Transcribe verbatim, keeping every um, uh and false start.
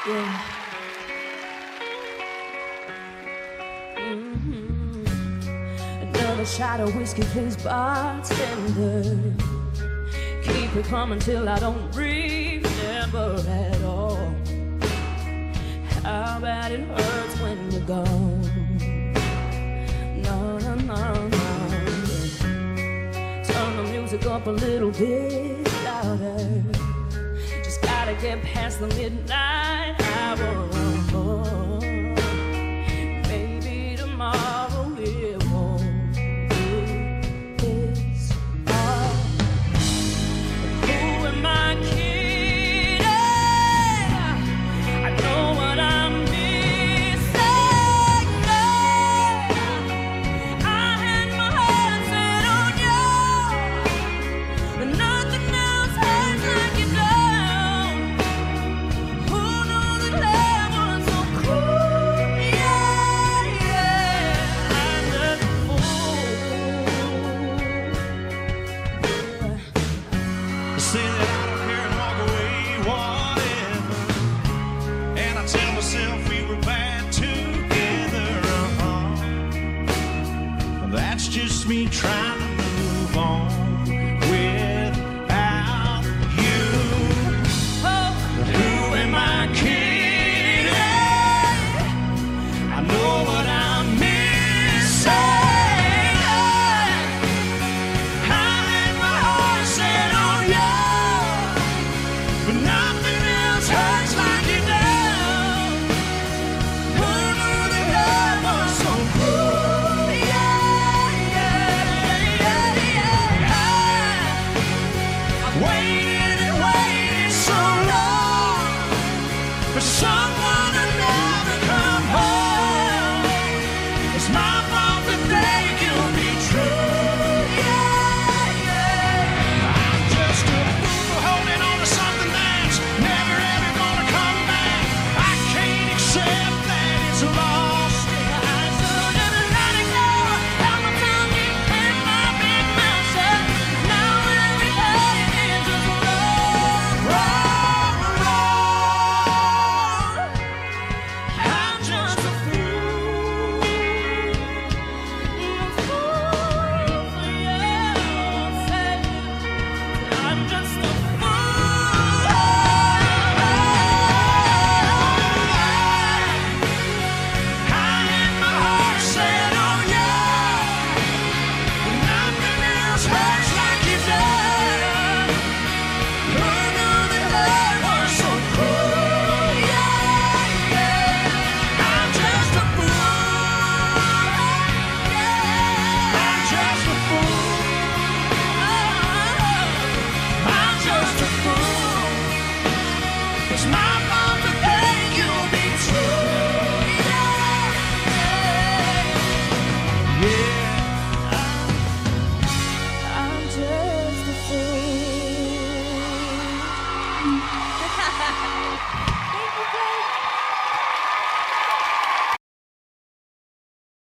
Yeah. Mm-hmm. Another shot of whiskey, please, bartender. Keep it coming till I don't remember at all how bad it hurts when you're gone. No, no, no, no. Turn the music up a little bit louder. Just gotta get past the midnight hour. Maybe tomorrow